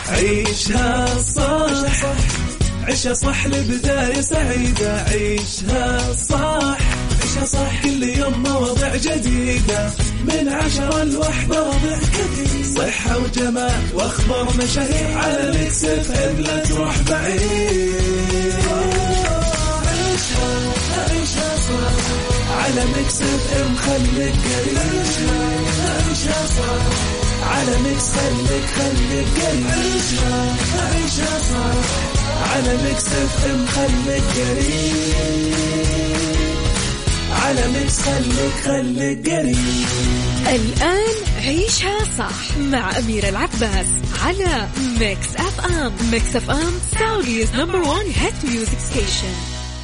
عيشها صح عيشها صح لبداية سعيدة. عيشها صح عيشها صح كل يوم مواضيع جديدة من 10 ل1 مواضيع كثير صحة وجمال واخبار مشاهير على ميكس اف ام لا تروح بعيد. عيشها صح على ميكس اف ام خليك قريب. عيشها صح على ميكس خليك قريب. عيشها صح على ميكس اف ام خليك قريب. على ميكس خليك قريب. الآن عيشها صح مع أميرة العباس على ميكس اف ام. ميكس اف ام سعوديز نمبر 1 هيت ميوزك ستيشن.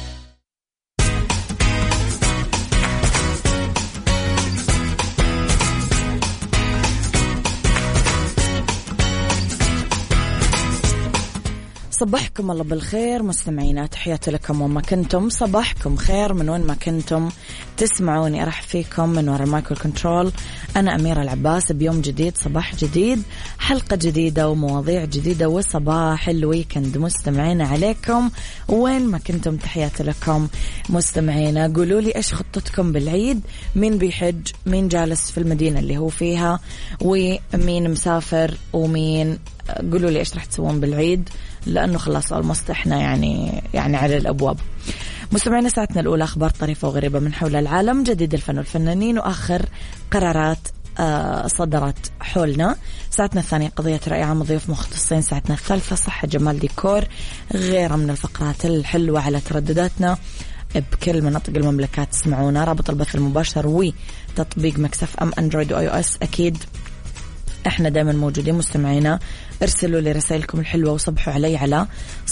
صباحكم الله بالخير مستمعينا، تحياتي لكم وما كنتم. صباحكم خير من وين ما كنتم تسمعوني. أرحب فيكم من وراء المايكرو كنترول. أنا أميرة العباس بيوم جديد، صباح جديد، حلقة جديدة ومواضيع جديدة وصباح الويكند. مستمعينا عليكم وين ما كنتم تحياتي لكم مستمعينا. قولوا لي إيش خطتكم بالعيد، مين بيحج، مين جالس في المدينة اللي هو فيها، ومين مسافر، ومين قولوا لي إيش رح تسوون بالعيد، لأنه خلاص المست إحنا يعني على الأبواب. مستمعينا ساعتنا الأولى أخبار طريفة وغريبة من حول العالم، جديد الفن والفنانين، وآخر قرارات صدرت حولنا. ساعتنا الثانية قضية رأي عام وضيوف مختصين. ساعتنا الثالثة صحة جمال ديكور، غيرها من الفقرات الحلوة على تردداتنا بكل مناطق المملكة. تسمعونا رابط البث المباشر وتطبيق ميكس اف ام أندرويد وآي أو إس. أكيد احنا دائما موجودين مستمعينا. ارسلوا لي رسائلكم الحلوة وصبحوا علي على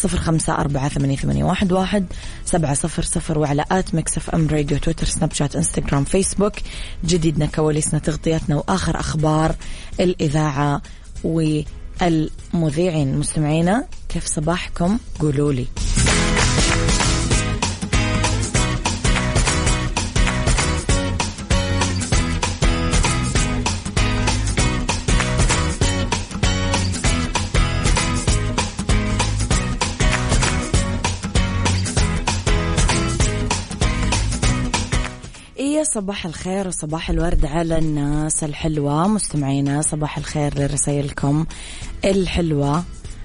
0548811700 وعلى @mixfm راديو، تويتر، سناب شات، انستغرام، فيسبوك. جديدنا، كواليسنا، تغطياتنا، وآخر أخبار الإذاعة والمذيعين. مستمعينا كيف صباحكم؟ قولوا لي. صباح الخير وصباح الورد على الناس الحلوة مستمعينا. صباح الخير لرسائلكم الحلوة.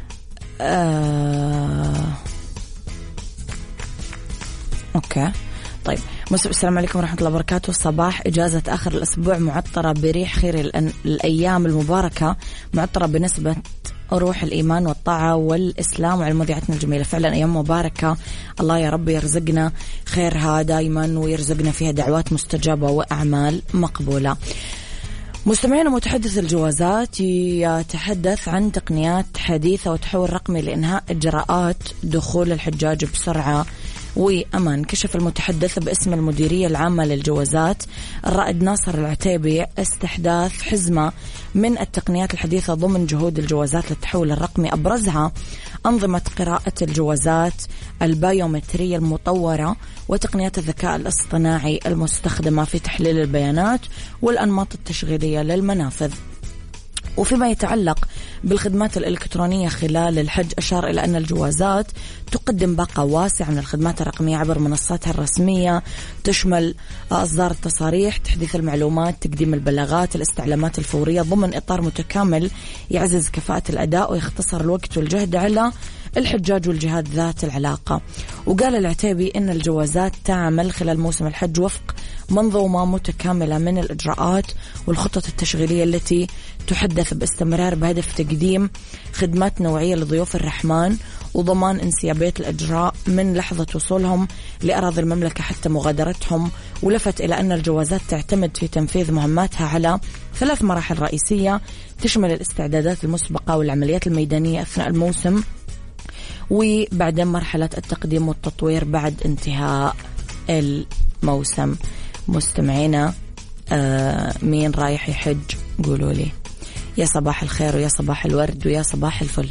أوكي طيب. السلام عليكم ورحمة الله وبركاته. الصباح إجازة آخر الأسبوع معطرة بريح خير الأيام المباركة، معطرة بنسبة روح الإيمان والطاعة والإسلام. وعلى مذيعتنا الجميلة فعلا أيام مباركة، الله يا رب يرزقنا خيرها دايما ويرزقنا فيها دعوات مستجابة وأعمال مقبولة. مستمعين، متحدث الجوازات يتحدث عن تقنيات حديثة وتحول رقمي لإنهاء إجراءات دخول الحجاج بسرعة وأمان. كشف المتحدث باسم المديرية العامة للجوازات الرائد ناصر العتيبي استحداث حزمة من التقنيات الحديثة ضمن جهود الجوازات للتحول الرقمي، أبرزها أنظمة قراءة الجوازات البايومترية المطورة وتقنيات الذكاء الاصطناعي المستخدمة في تحليل البيانات والأنماط التشغيلية للمنافذ. وفيما يتعلق بالخدمات الإلكترونية خلال الحج، أشار إلى أن الجوازات تقدم باقة واسعة من الخدمات الرقمية عبر منصاتها الرسمية، تشمل إصدار التصاريح، تحديث المعلومات، تقديم البلاغات، الاستعلامات الفورية، ضمن إطار متكامل يعزز كفاءة الأداء ويختصر الوقت والجهد على الحجاج والجهات ذات العلاقة. وقال العتيبي إن الجوازات تعمل خلال موسم الحج وفق منظومة متكاملة من الإجراءات والخطط التشغيلية التي تحدث باستمرار بهدف تقديم خدمات نوعية لضيوف الرحمن وضمان انسيابية الإجراء من لحظة وصولهم لأراضي المملكة حتى مغادرتهم. ولفت إلى أن الجوازات تعتمد في تنفيذ مهماتها على 3 مراحل رئيسية تشمل الاستعدادات المسبقة والعمليات الميدانية أثناء الموسم، وبعدين مرحلة التقديم والتطوير بعد انتهاء الموسم. مستمعينا مين رايح يحج؟ قولوا لي. يا صباح الخير ويا صباح الورد ويا صباح الفل.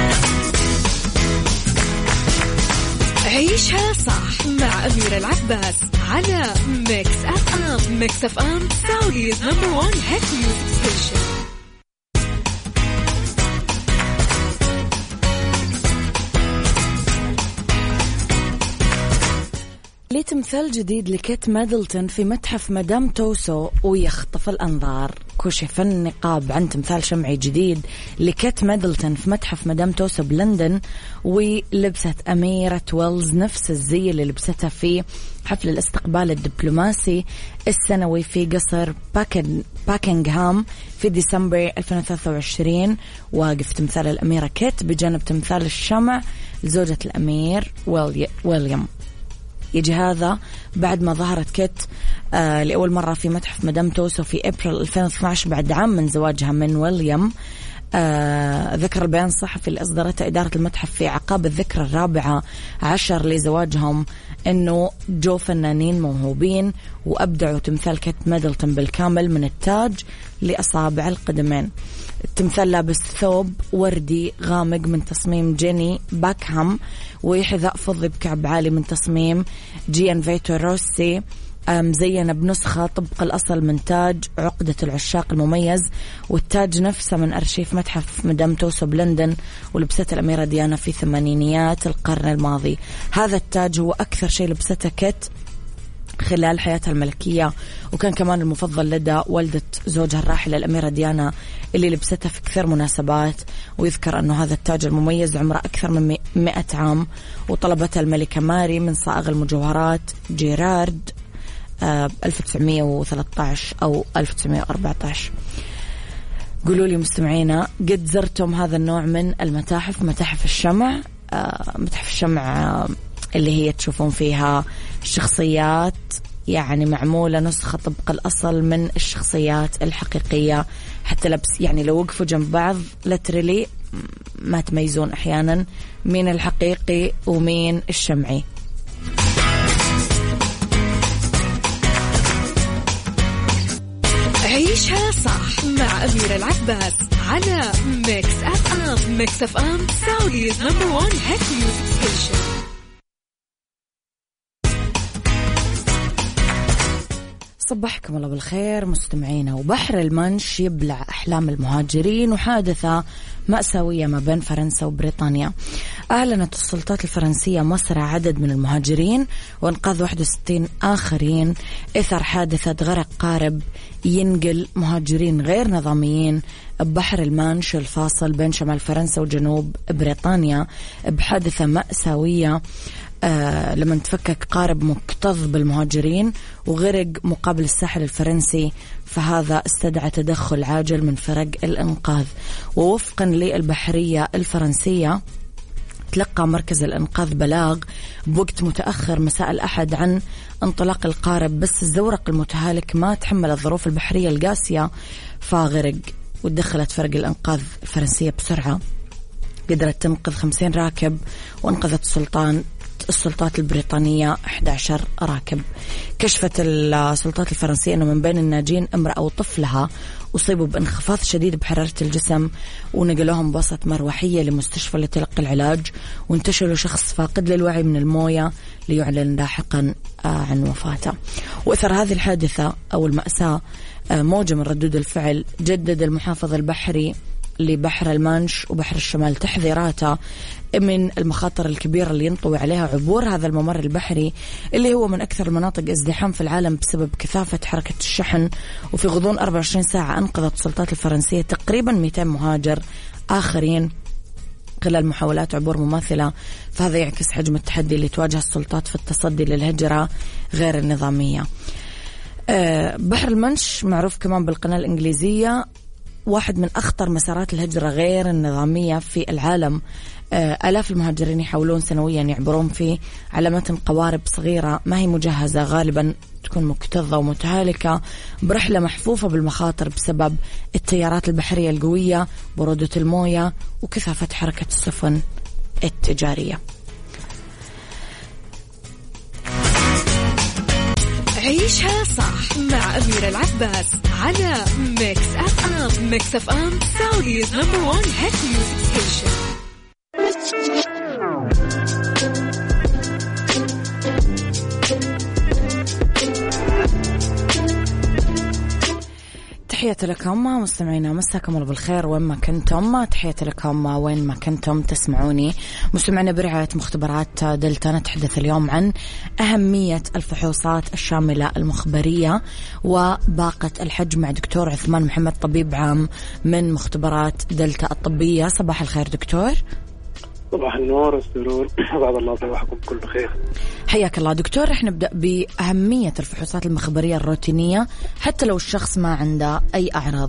عيشها صح مع أميرة العباس على ميكس اف ام. ميكس اف ام سعوديز نمبر 1 هيت ميوزك ستيشن. لتمثال جديد لكيت ميدلتون في متحف مدام توسو ويخطف الأنظار. كشف النقاب عن تمثال شمعي جديد لكيت ميدلتون في متحف مدام توسو بلندن، ولبست أميرة ويلز نفس الزي اللي لبستها في حفل الاستقبال الدبلوماسي السنوي في قصر باكنغهام في ديسمبر 2023. واقف تمثال الأميرة كيت بجانب تمثال الشمع لزوجة الأمير ويليام. يجي هذا بعد ما ظهرت كيت لأول مرة في متحف مدام توسو في أبريل 2012 بعد عام من زواجها من ويليام. ذكر البيان الصحفي اللي أصدرته إدارة المتحف في عقاب الذكرى 14 لزواجهم أنه جو فنانين موهوبين وأبدعوا تمثال كيت ميدلتون بالكامل من التاج لأصابع القدمين. التمثال لابس ثوب وردي غامق من تصميم جيني باكهام وحذاء فضي بكعب عالي من تصميم جيان فيتو روسي، مزينة بنسخة طبق الأصل من تاج عقدة العشاق المميز، والتاج نفسه من أرشيف متحف مدام توسو بلندن ولبسته الأميرة ديانا في ثمانينيات القرن الماضي. هذا التاج هو أكثر شيء لبسته كيت خلال حياتها الملكية، وكان كمان المفضل لدى والدة زوجها الراحلة الأميرة ديانا اللي لبستها في كثير مناسبات. ويذكر أنه هذا التاج المميز عمره أكثر من 100 عام، وطلبتها الملكة ماري من صائغ المجوهرات جيرارد 1913 أو 1914. قولوا لي مستمعينا، قد زرتم هذا النوع من المتاحف، متاحف الشمع؟ متاحف الشمع اللي هي تشوفون فيها الشخصيات يعني معمولة نسخة طبق الأصل من الشخصيات الحقيقية، حتى لبس يعني لو وقفوا جنب بعض لترلي ما تميزون أحيانا مين الحقيقي ومين الشمعي. عيشها صح مع أميرة العباس على ميكس أف أم. ميكس أف أم سعوديز نمبر 1 هيت ميوزك ستيشن. صبحكم الله بالخير مستمعينا. وبحر المنش يبلع أحلام المهاجرين، وحادثة مأساوية ما بين فرنسا وبريطانيا. أعلنت السلطات الفرنسية مصر عدد من المهاجرين وإنقاذ 61 آخرين إثر حادثة غرق قارب ينقل مهاجرين غير نظاميين ببحر المانش الفاصل بين شمال فرنسا وجنوب بريطانيا بحادثة مأساوية لما تفكك قارب مكتظ بالمهاجرين وغرق مقابل الساحل الفرنسي، فهذا استدعى تدخل عاجل من فرق الإنقاذ. ووفقا للبحرية الفرنسية تلقى مركز الإنقاذ بلاغ بوقت متأخر مساء الأحد عن انطلاق القارب، بس الزورق المتهالك ما تحمل الظروف البحرية القاسية فغرق. ودخلت فرق الإنقاذ الفرنسية بسرعة، قدرت تنقذ 50 راكب، وانقذت السلطات البريطانية 11 راكب. كشفت السلطات الفرنسية أنه من بين الناجين امرأة وطفلها أصيبوا بانخفاض شديد بحرارة الجسم، ونقلوهم بوسط مروحية لمستشفى لتلقي العلاج، وانتشلوا شخص فاقد للوعي من الموية ليعلن لاحقا عن وفاته. وإثر هذه الحادثة أو المأساة موجة من ردود الفعل، جدد المحافظ البحري لبحر المانش وبحر الشمال تحذيراته من المخاطر الكبيرة اللي ينطوي عليها عبور هذا الممر البحري اللي هو من أكثر المناطق ازدحام في العالم بسبب كثافة حركة الشحن. وفي غضون 24 ساعة أنقذت السلطات الفرنسية تقريبا 200 مهاجر آخرين خلال محاولات عبور مماثلة، فهذا يعكس حجم التحدي اللي تواجه السلطات في التصدي للهجرة غير النظامية. بحر المانش معروف كمان بالقناة الإنجليزية واحد من أخطر مسارات الهجرة غير النظامية في العالم. آلاف المهاجرين يحاولون سنويا يعبرون فيه على متن قوارب صغيرة ما هي مجهزة، غالبا تكون مكتظة ومتهالكة برحلة محفوفة بالمخاطر بسبب التيارات البحرية القوية، برودة الموية، وكثافة حركة السفن التجارية. عيشها صح مع أميرة العباس على ميكس أف أم. ميكس أف أم سعوديز نمبر 1 هيت ميوزك ستيشن. تحياتي لكم مستمعينا، مساكم الله بالخير وين ما كنتم. تحياتي لكم وين ما كنتم تسمعوني. مستمعينا، برعاية مختبرات دلتا نتحدث اليوم عن أهمية الفحوصات الشاملة المخبرية وباقة الحج مع دكتور عثمان محمد، طبيب عام من مختبرات دلتا الطبية. صباح الخير دكتور. صباح النور والسرور، بعد الله صباحكم كل خير. حياك الله دكتور. احنا نبدأ بأهمية الفحوصات المخبرية الروتينية حتى لو الشخص ما عنده أي أعراض.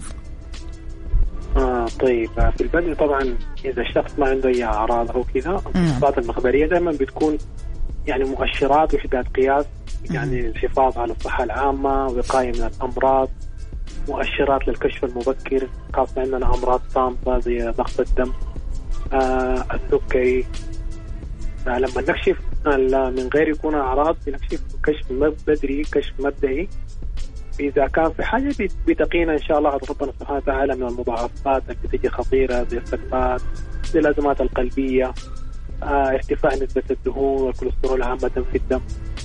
طيب، في البدء طبعا إذا الشخص ما عنده أي أعراض أو كذا، الفحوصات المخبرية دائما بتكون يعني مؤشرات وحدات قياس، يعني الحفاظ على الصحة العامة، وقاية من الأمراض، مؤشرات للكشف المبكر، خاصة عندنا أمراض صامتة زي ضغط الدم، السكري. لما نكشف من غير يكون أعراض بنكشف كشف بدري، كشف مبدئي. إذا كان في حاجة بتقينا إن شاء الله ربنا سبحانه وتعالى من المضاعفات التي تجي خطيرة زي السكتات، زي الأزمات القلبية، ارتفاع نسبة الدهون والكوليسترول عامة في الدم.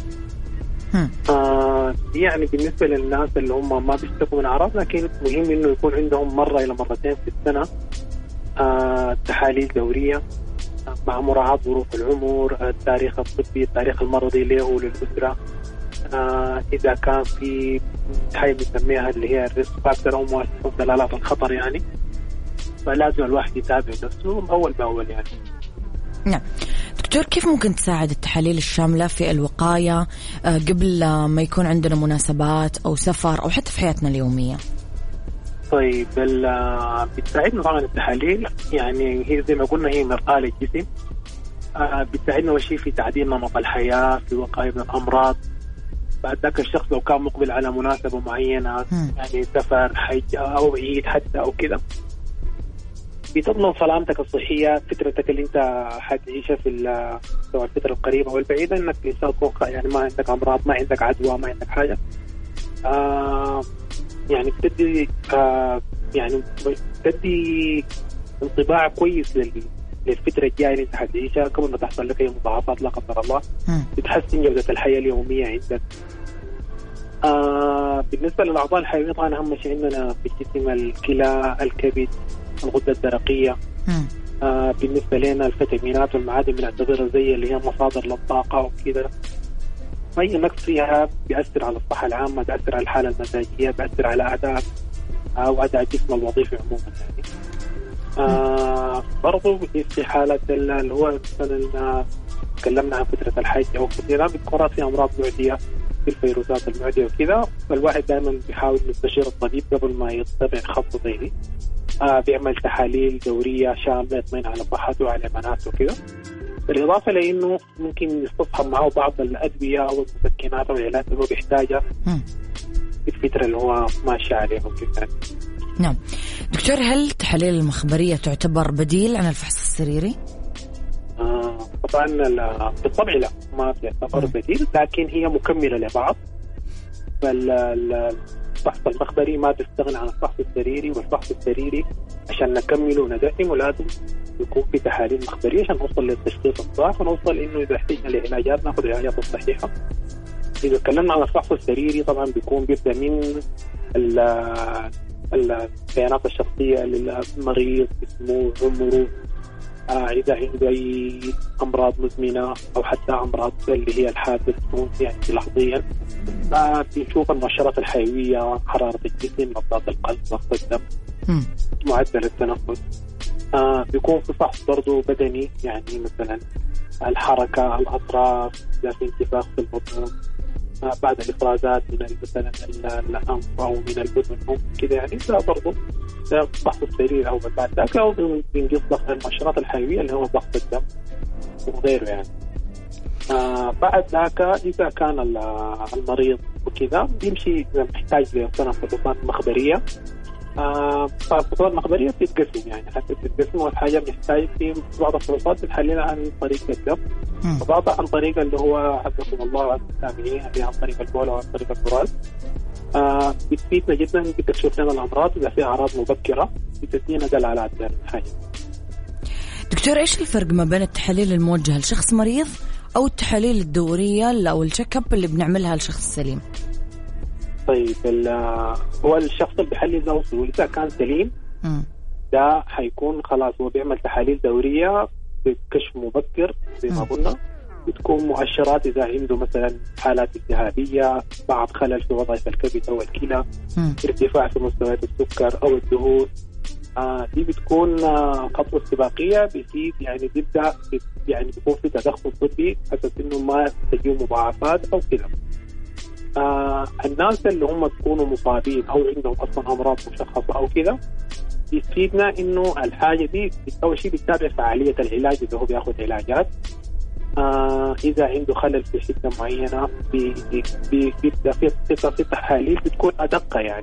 يعني بالنسبة للناس اللي هم ما بيشتكوا من أعراض، لكن مهم إنه يكون عندهم مرة إلى مرتين في السنة تحاليل دورية مع مراعاة ظروف العمر، التاريخ الطبي، التاريخ المرضي له وللأسرة. إذا كان في حاجة بنسميها اللي هي الريسك فاكتور أو مؤشرات دلالات الخطر، يعني فلازم الواحد يتابع نفسه أول بأول. يعني نعم دكتور، كيف ممكن تساعد التحاليل الشاملة في الوقاية قبل ما يكون عندنا مناسبات أو سفر أو حتى في حياتنا اليومية؟ طيب، بتساعدنا طبعا التحاليل، يعني هي زي ما قلنا هي مرآة للجسم. بتساعدنا أول شيء في تعديل نمط الحياة، في الوقاية من الأمراض. بعد ذاك الشخص لو كان مقبل على مناسبة معينة، يعني سفر، حج أو عيد حتى أو كذا، بتضمن سلامتك الصحية، فترتك اللي أنت حتعيشها في سواء الفترة القريبة أو البعيدة، إنك إنسان تكون يعني ما عندك أمراض، ما عندك عدوى، ما عندك حاجة. يعني بتدي يعني بتدي انطباع كويس للفترة الجاية اللي انت حتعيشها قبل ما تحصل لك اي مضاعفات لا قدر الله. بتحسن جودة الحياة اليومية عندك. بالنسبة للأعضاء الحيوية طبعا أهم شيء عندنا في الجسم الكلى، الكبد، الغدة الدرقية. بالنسبة لنا الفيتامينات والمعادن بنعتبرها زي اللي هي مصادر للطاقة وكذا. أي نقص فيها بيأثر على الصحة العامة، بيأثر على الحالة المزاجية، بيأثر على أداء أو أداء الجسم الوظيفي عموما. يعني برضو في حالة اللي هو مثلا تكلمنا عن فترة الحج أو كثيرا بتكون في أمراض معدية، في الفيروسات المعدية وكذا، فالواحد دائما بيحاول يستشير الطبيب قبل ما يتبع خطوة زي دي. بيعمل تحاليل دورية شاملة يطمئن على صحته وعلى مناعته وكذا. بالإضافة لأنه ممكن يستصحب معه بعض الأدوية أو المسكنات أو العلاجات اللي هو بيحتاجها في الفترة اللي هو ماشي عليها وكذا. نعم دكتور، هل التحاليل المخبرية تعتبر بديل عن الفحص السريري؟ طبعا بالطبع لا، ما تعتبر بديل، لكن هي مكملة لبعض. الفحص المخبري ما تستغنى عن الفحص السريري، والفحص السريري عشان نكمله وندعمه لازم يكون في تحاليل مخبرية عشان نوصل للتشخيص الصح، ونوصل إنه إذا احتاجنا لعلاجات نأخذ العلاجات الصحيحة. إذا تكلمنا عن الفحص السريري طبعا بيبدأ من البيانات الشخصية للمريض، اسمه، عمره، إذا عنده أي أمراض مزمنة أو حتى أمراض اللي هي الحادة تكون يعني لحظيا. بنشوف المؤشرات الحيوية، حرارة الجسم، نبضات القلب، ضغط الدم، معدل التنفس. بيكون في فحص برضو بدني، يعني مثلا الحركة، الأطراف، إذا في انتفاخ في البطن، بعد الإفرازات من مثلا الأنف أو من البطن أو كذا، يعني ده برضو فحص السرير أو بعد ذاك، أو بنقص ضغط المؤشرات الحيوية اللي هو ضغط الدم وغيره يعني. بعد ذاك إذا كان المريض وكذا بيمشي محتاج لسنة فحوصات مخبرية. فالفحوصات المخبرية بتتقسم، يعني حتى بتتقسم، والحاجة بنحتاج في بعض الفحوصات بنحللها عن طريق الدم، وبعضها عن طريق اللي هو حفظكم الله وعن التابعين اللي عن طريق البول وعن طريق البراز. بتفيدنا جدا، بتكشف لنا الأمراض إذا في أعراض مبكرة، بتدينا دلالات يعني حاجة. دكتور، إيش الفرق ما بين التحاليل الموجهة لشخص مريض أو التحاليل الدورية أو الشيك اب اللي بنعملها لشخص سليم؟ طيب هو الشخص اللي بيحلل ذوقه إذا كان سليم ده حيكون خلاص هو بيعمل تحاليل دورية بكشف مبكر زي ما قلنا، بتكون مؤشرات إذا عنده مثلا حالات التهابية، بعض خلل في وظائف الكبد أو الكلى، ارتفاع في مستويات السكر أو الدهون. دي بتكون خطوة استباقية بيزيد يعني بيبدأ يعني بيكون في تدخل طبي أساس إنه ما تجيهم مضاعفات أو كذا. الناس اللي هم بيكونوا مصابين أو عندهم أصلا أمراض مشخصة أو كذا بيفيدنا إنه الحاجة دي أول شيء بيتابع فعالية العلاج إذا هو بياخد علاجات. إذا عنده خلل في حتة معينة بيبدأ في تحاليل بتكون أدق يعني.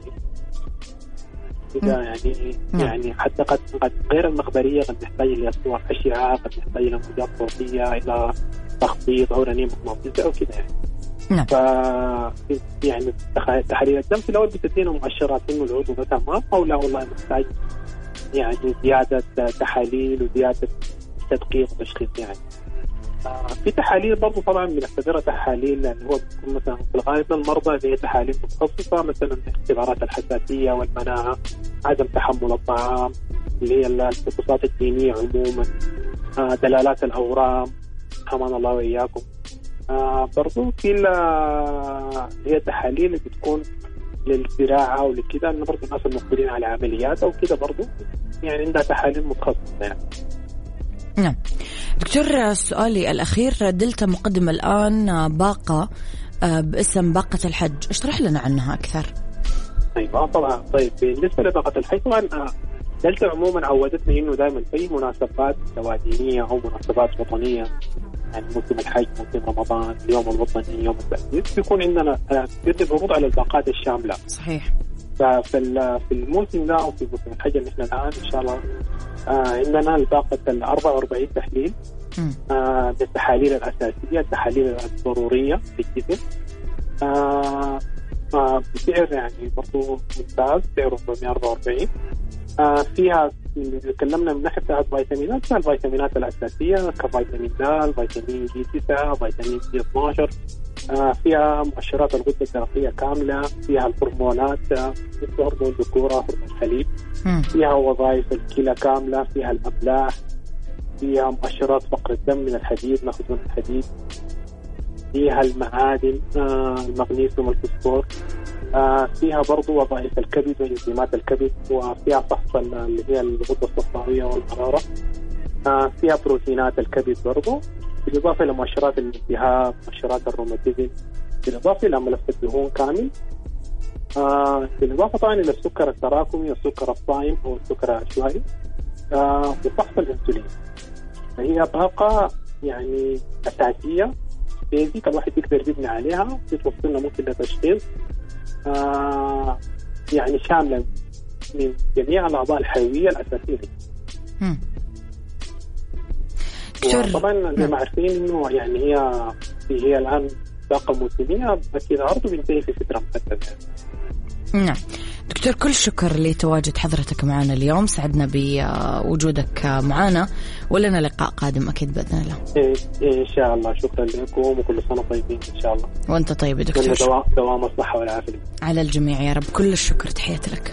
إذا يعني حتى قد غير المخبرية قد نحتاج إلى صور أشعة، قد نحتاج إلى موجات صوتية، إلى تخطيط أو رنين مغناطيسي أو كذا يعني. ف يعني تحاليل الدم في الأول بتدينا مؤشرات إنه العضو ده تمام أو لا والله محتاج يعني زيادة تحاليل وزيادة تدقيق وتشخيص يعني. في تحاليل برضو طبعا بنعتبرها تحاليل لأنه هو بيكون مثلا في الغالب المرضى اللي هي تحاليل متخصصة، مثلا اختبارات الحساسية والمناعة، عدم تحمل الطعام، اللي هي الفحوصات الجينية عموما، دلالات الأورام حمان الله وإياكم. برضو في هي تحاليل اللي بتكون للزراعة ولكذا، إنه برضو الناس المقبلين على عمليات أو كذا برضو يعني عندها تحاليل متخصصة يعني. نعم دكتور، سؤالي الأخير، دلتا مقدمة الآن باقة باسم باقة الحج، اشرح لنا عنها أكثر. أيوة طبعا. طيب بالنسبة لباقة الحج طبعا دلتا عموما عودتنا إنه دائما في مناسبات دينية أو مناسبات وطنية يعني موسم الحج، موسم رمضان، اليوم الوطني، يوم التأسيس، بيكون عندنا بيتم عروض على الباقات الشاملة. صحيح. ففي الموسم ده أو في موسم الحج اللي إحنا الآن إن شاء الله عندنا الباقة 44 تحليل بالتحاليل الأساسية، التحاليل الضرورية في الجسم، بسعر يعني برضو ممتاز، سعره 444. فيها تكلمنا من ناحية بتاعت فيتامينات، فيها الفيتامينات الأساسية كفيتامين د، فيتامين دي 9، فيتامين دي 12. فيها مؤشرات الغدة الدرقية كاملة، فيها الهرمونات مثل هرمون الذكورة، هرمون الحليب، فيها وظائف الكلى كاملة، فيها الأملاح، فيها مؤشرات فقر الدم من الحديد، ناخذ من الحديد، فيها المعادن المغنيسيوم والفوسفور، فيها برضو وظائف الكبد وإنزيمات الكبد، وفيها فحص اللي هي الغدة الصفراوية والحرارة، فيها بروتينات الكبد برضو، بالإضافة إلى مؤشرات الالتهاب، مؤشرات الروماتيزم، بالإضافة إلى ملف الدهون كامل، بالإضافة طبعا إلى السكر التراكمي والسكر الصائم أو السكر العشوائي، وفحص الأنسولين. فهي باقة يعني أساسية بيزيك الواحد يقدر يبني عليها، بتوصلنا ممكن لتشخيص يعني شاملة من جميع الأعضاء الحيوية الأساسية. طبعا زي ما عارفين إنه يعني هي الآن باقة موسمية، أكيد عرضه بينتهي في فترة محددة. نعم دكتور، كل شكر لتواجد حضرتك معنا اليوم، سعدنا بوجودك معنا، ولنا لقاء قادم أكيد بإذن الله. إن شاء الله. شكرا لكم وكل سنة طيبين إن شاء الله. وأنت طيب دكتور. دوام الصحة والعافية على الجميع يا رب. كل الشكر، تحياتي لك.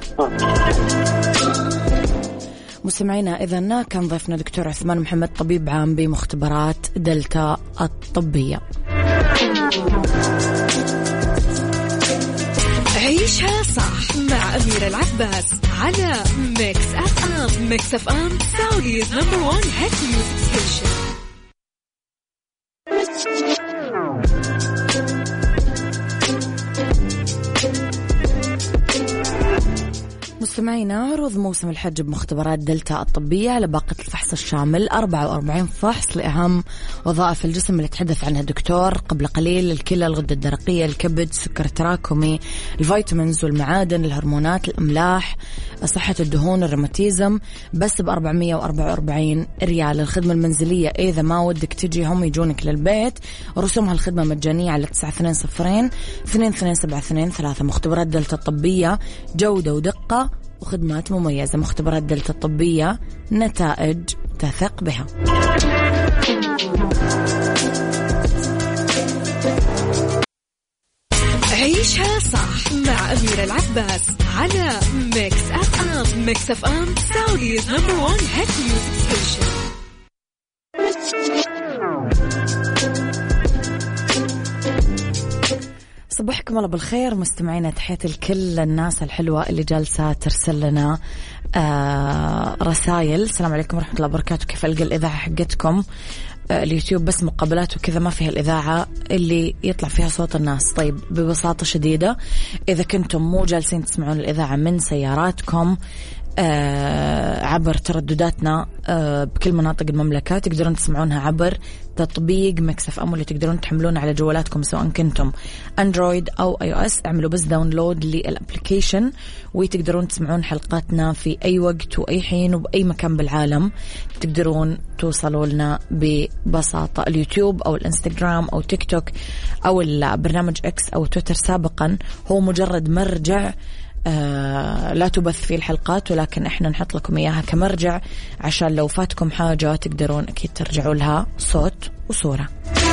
مستمعينا، إذن كان ضيفنا دكتور عثمان محمد، طبيب عام بمختبرات دلتا الطبية. عيشها صح مع أميرة العباس على ميكس أف أم. ميكس أف أم سعوديز نمبر 1 هيت ميوزك ستيشن. مستمعينا، عروض موسم الحج بمختبرات دلتا الطبية على باقة الفحص الشامل، 44 فحص لأهم وظائف الجسم اللي تحدث عنها الدكتور قبل قليل: الكلى، الغدة الدرقية، الكبد، السكر التراكمي، الفيتامينز والمعادن، الهرمونات، الأملاح، صحة الدهون، الروماتيزم، بس ب444 ريال. الخدمة المنزلية إذا ما ودك تجي هم يجونك للبيت، رسومها الخدمة مجانية على 920 2272 3. مختبرات دلتا الطبية، جودة ودقة وخدمات مميزة. مختبرات دلتا الطبية، نتائج تثق بها. عيشها صح مع أميرة العباس على ميكس أف أم. ميكس أف أم سعوديز نمبر 1 هيت ميوزك ستيشن. صباحكم الله بالخير مستمعينا، تحياتي لكل الناس الحلوة اللي جالسة ترسل لنا رسائل. السلام عليكم ورحمة الله وبركاته. كيف ألقى الإذاعة حقتكم؟ اليوتيوب بس مقابلات وكذا، ما فيها الإذاعة اللي يطلع فيها صوت الناس. طيب ببساطة شديدة، إذا كنتم مو جالسين تسمعون الإذاعة من سياراتكم عبر تردداتنا بكل مناطق المملكة، تقدرون تسمعونها عبر تطبيق ميكس اف ام، واللي تقدرون تحملونه على جوالاتكم سواء كنتم اندرويد او اي او اس. اعملوا بس داونلود للابليكيشن وتقدرون تسمعون حلقاتنا في اي وقت واي حين وباي مكان بالعالم. تقدرون توصلوا لنا ببساطة. اليوتيوب او الانستغرام او تيك توك او البرنامج اكس او تويتر سابقا هو مجرد مرجع لا تبث فيه الحلقات، ولكن احنا نحط لكم اياها كمرجع عشان لو فاتكم حاجة تقدرون اكيد ترجعوا لها صوت وصورة.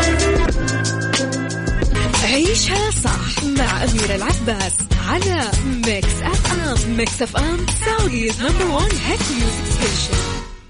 عيشها صح مع أميرة العباس على ميكس أف أم. ميكس أف أم سعوديز نمبر 1 هيت ميوزك ستيشن.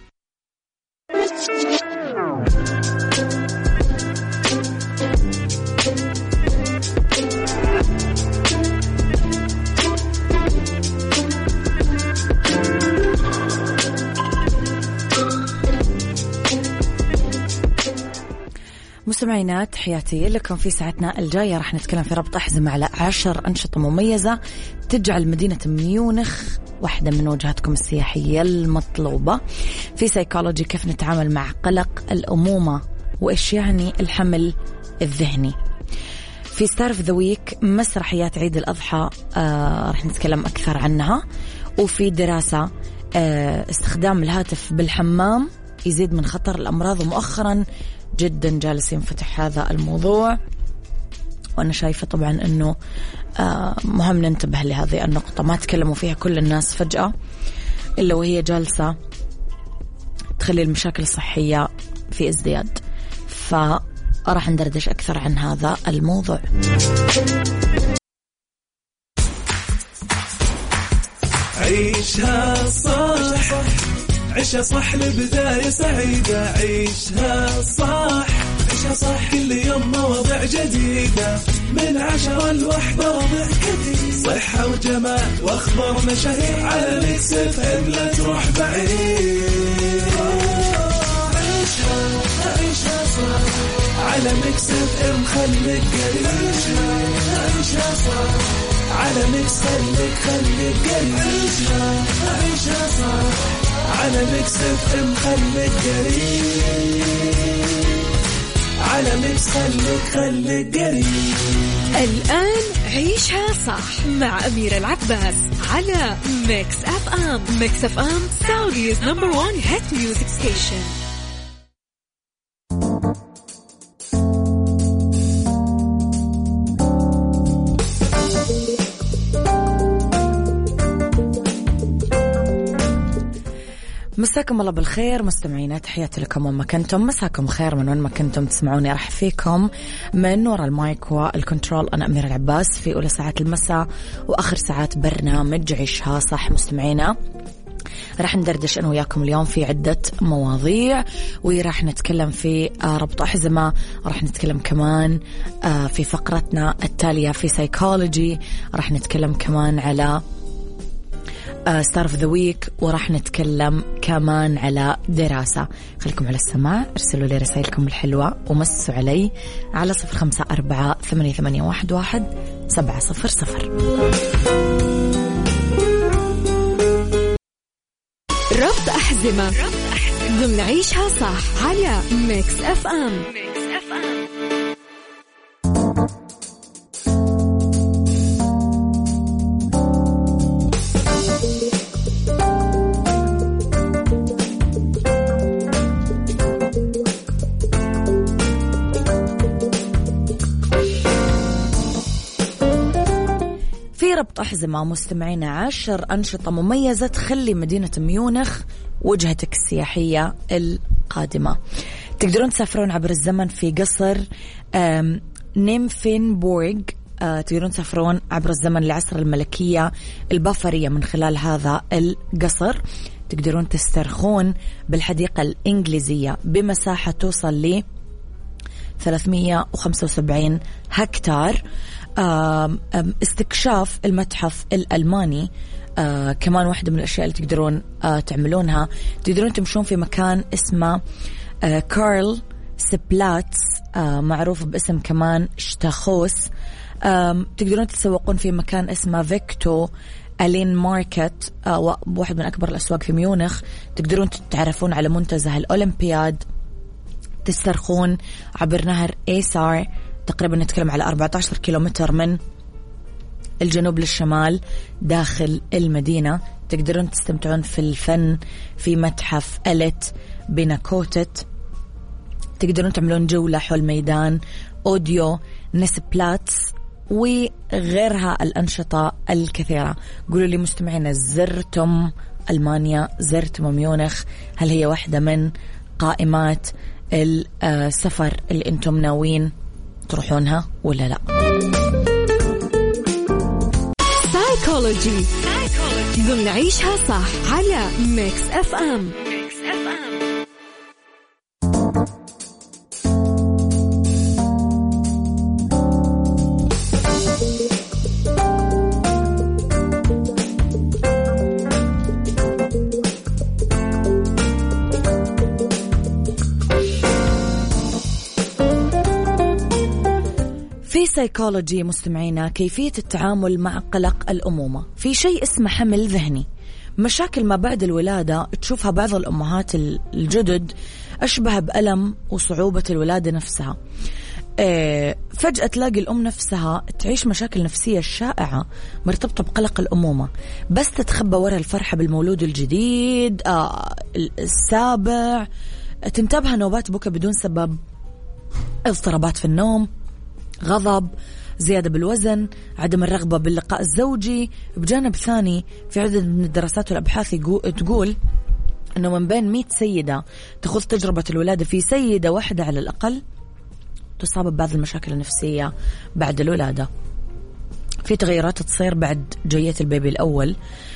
مستمعينا تحياتي لكم. في ساعتنا الجاية راح نتكلم في ربط أحزمة على 10 أنشطة مميزة تجعل مدينة ميونخ واحدة من وجهاتكم السياحية المطلوبة. في سايكولوجي كيف نتعامل مع قلق الأمومة وإيش يعني الحمل الذهني. في ستار اوف ذا ويك مسرحيات عيد الأضحى راح نتكلم أكثر عنها. وفي دراسة استخدام الهاتف بالحمام يزيد من خطر الأمراض، ومؤخرا جدا جالس ينفتح هذا الموضوع، وأنا شايفة طبعا أنه مهم ننتبه لهذه النقطة. ما تكلموا فيها كل الناس فجأة إلا وهي جالسة تخلي المشاكل الصحية في ازدياد، فراح ندردش أكثر عن هذا الموضوع. عيشها صح، عيشها صح لبداية سعيدة. عيشها صح، عيشها صح كل يوم مواضيع جديدة، من 10 ل1 وضع جديد، صحة وجمال واخبار مشاهير على ميكس اف ام. لا تروح بعيد، عيشها صح على ميكس اف ام. خليك قريب، عيشها صح على ميكس، خليك قريب. عيشها صح على ميكس اف ام. خليك قريب على ميكس، خليك قريب. الآن عيشها صح مع أميرة العباس على ميكس أف أم. ميكس أف أم سعوديز نمبر 1 هيت ميوزك ستيشن. مساكم الله بالخير مستمعينا، تحياتي لكم وين ما كنتم. مساكم خير من وين ما كنتم تسمعوني. راح فيكم من وراء المايك والكنترول أنا أميرة العباس في أولى ساعات المساء وآخر ساعات برنامج عيشها صح. مستمعينا راح ندردش أنا وياكم اليوم في عدة مواضيع، وراح نتكلم في ربط أحزمة، راح نتكلم كمان في فقرتنا التالية في سايكولوجي، راح نتكلم كمان على ستار اوف ذا ويك، وراح نتكلم كمان على دراسة. خليكم على السماع، ارسلوا لي رسائلكم الحلوة ومسوا علي على 0548811700. ربط أحزمة ضمن عيشها صح على ميكس أف أم. ربط أحزمة مستمعين 10 أنشطة مميزة تخلي مدينة ميونخ وجهتك السياحية القادمة. تقدرون تسافرون عبر الزمن في قصر نيمفينبورغ تقدرون تسافرون عبر الزمن لعصر الملكية البافارية من خلال هذا القصر. تقدرون تسترخون بالحديقة الإنجليزية بمساحة توصل ل 375 هكتار. استكشاف المتحف الألماني كمان واحدة من الأشياء اللي تقدرون تعملونها. تقدرون تمشون في مكان اسمه كارل سبلاتس، معروف باسم كمان شتاخوس. تقدرون تتسوقون في مكان اسمه فيكتو ألين ماركت، واحد من أكبر الأسواق في ميونخ. تقدرون تتعرفون على منتزه الأولمبياد. تسترخون عبر نهر إيسار، تقريبا نتكلم على 14 كيلومتر من الجنوب للشمال داخل المدينة. تقدرون تستمتعون في الفن في متحف ألت بناكوتت. تقدرون تعملون جولة حول ميدان أوديو نسبلاتس وغيرها الأنشطة الكثيرة. قولوا لي مستمعين، زرتم ألمانيا؟ زرتم ميونخ؟ هل هي واحدة من قائمات السفر اللي أنتم ناويين تروحونها ولا لا؟ سايكولوجي قلنا عيشها صح على ميكس اف ام. في سايكولوجي مستمعينا كيفية التعامل مع قلق الأمومة. في شيء اسمه حمل ذهني، مشاكل ما بعد الولادة تشوفها بعض الأمهات الجدد أشبه بألم وصعوبة الولادة نفسها. فجأة تلاقي الأم نفسها تعيش مشاكل نفسية شائعة مرتبطة بقلق الأمومة، بس تتخبى وراء الفرحة بالمولود الجديد السابع. تنتابها نوبات بكى بدون سبب، اضطرابات في النوم، غضب، زيادة بالوزن، عدم الرغبة باللقاء الزوجي. بجانب ثاني، في عدد من الدراسات والأبحاث تقول أنه من بين 100 سيدة تخوض تجربة الولادة، في سيدة واحدة على الأقل تصاب ببعض المشاكل النفسية بعد الولادة. في تغيرات تصير بعد جية البيبي الأول،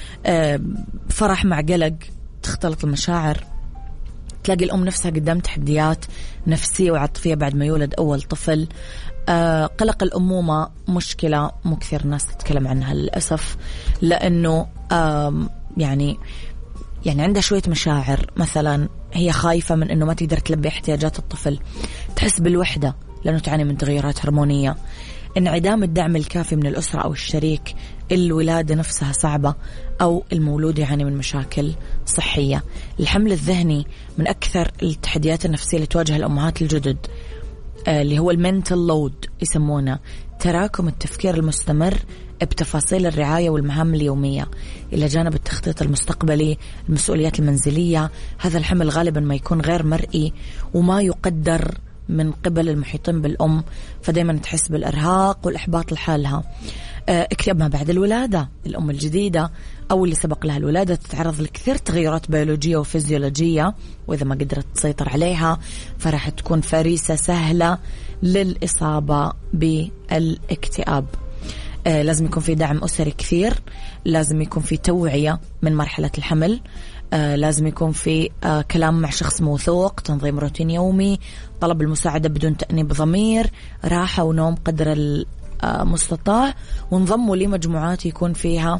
فرح مع قلق، تختلط المشاعر. تلاقي الأم نفسها قدام تحديات نفسية وعاطفية بعد ما يولد أول طفل. قلق الأمومة مشكلة مو كثير ناس تتكلم عنها للأسف، لأنه يعني عندها شوية مشاعر. مثلا هي خايفة من أنه ما تقدر تلبي احتياجات الطفل، تحس بالوحدة لأنه تعاني من تغيرات هرمونية، انعدام الدعم الكافي من الأسرة أو الشريك، الولادة نفسها صعبة، أو المولود يعاني من مشاكل صحية. الحمل الذهني من أكثر التحديات النفسية اللي تواجه الأمهات الجدد، اللي هو المنتل لود يسمونه، تراكم التفكير المستمر بتفاصيل الرعاية والمهام اليومية إلى جانب التخطيط المستقبلي، المسؤوليات المنزلية. هذا الحمل غالبا ما يكون غير مرئي وما يقدر من قبل المحيطين بالأم، فدايما تحس بالإرهاق والإحباط لحالها. اكتئاب ما بعد الولادة، الأم الجديدة أو اللي سبق لها الولادة تتعرض لكثير تغيرات بيولوجية وفيزيولوجية، وإذا ما قدرت تسيطر عليها فراح تكون فريسة سهلة للإصابة بالاكتئاب. لازم يكون في دعم أسري كثير، لازم يكون في توعية من مرحلة الحمل، لازم يكون في كلام مع شخص موثوق، تنظيم روتين يومي، طلب المساعدة بدون تأنيب ضمير، راحة ونوم قدر المستطاع. وانضموا لمجموعات يكون فيها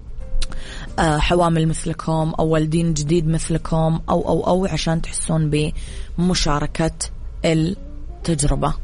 حوامل مثلكم أو والدين جديد مثلكم أو عشان تحسون بمشاركة التجربة.